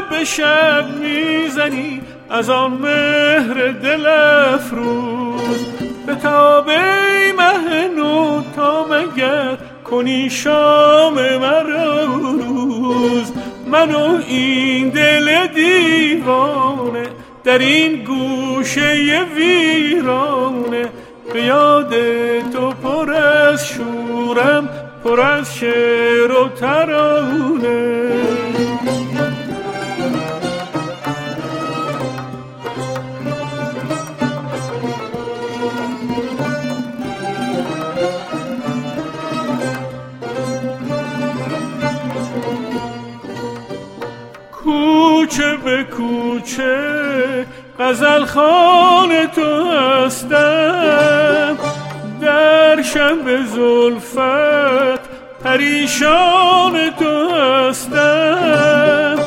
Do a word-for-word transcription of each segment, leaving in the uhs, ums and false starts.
به شب میزنی از آن مهر دل افروز، به تاب ای مه نو تا مگر کنی شام مرا روز. من و این دل دیوانه در این گوشه ویرانه، به یاد تو پر از شورم، پر از شعر و ترانه. کوچه به کوچه غزل خوان تو هستم، در شب زلفت پریشان تو هستم.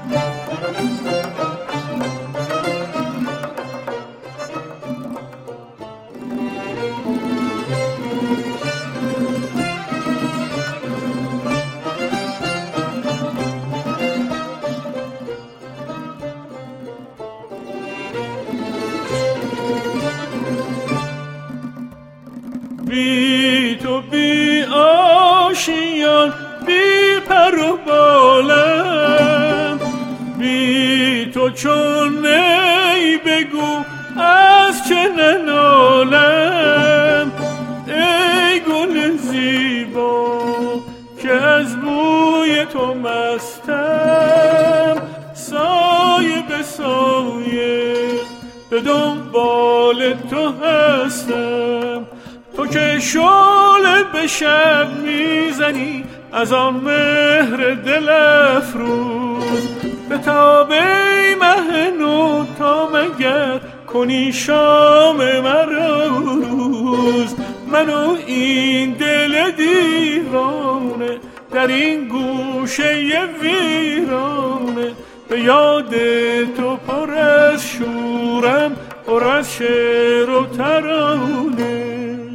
بی تو بی آشیان، بی پر و بالم، بی تو چون ای بگو از چه ننالم. ای گل زیبا که از بوی تو مستم، سایه به سایه به دنبال تو هستم. تو که شعله به شب میزنی از آن مهر دل افروز، به تاب ای مه نو تا مگر کنی شام مرا روز. من و این دل دیوانه در این گوشه ویرانه، به یاد تو پر از شورم، پر از شعر و ترانه.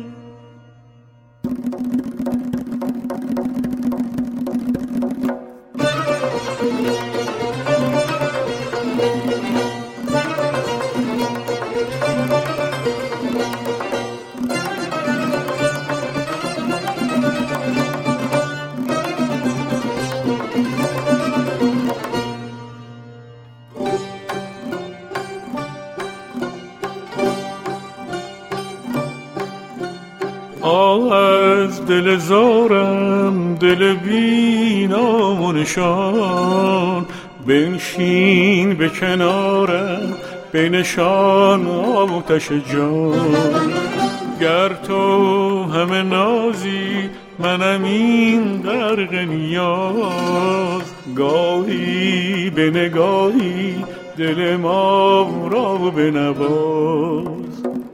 آه از دل زارم، دل بی نام و نشان، بنشین به کنارم بنشان آتش جان. گر تو همه نازی منم این غرق نیاز، گاهی به نگاهی دل ما را بنواز.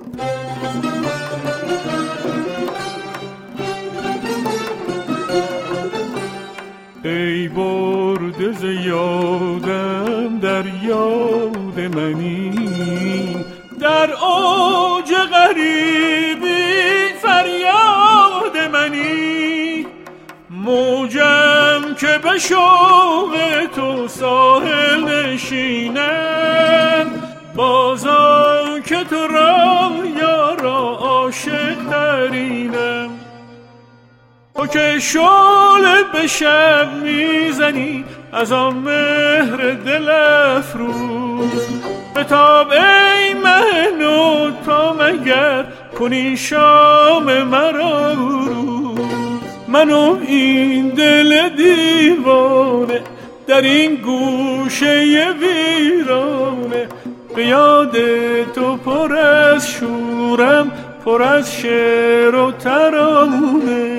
ای برده ز یادم در یاد منی، در اوج غریبی فریاد منی. موجم که به شوق تو ساحل نشینم، بازم که تو را یارا عاشق ترینم. تو که شعله به شب میزنی از آن مهر دل افروز، به تاب ای مه نو تا مگر کنی شام مرا روز. من و این دل دیوانه در این گوشه ویرانه، به یاد تو پر از شورم، پر از شعر و ترانه.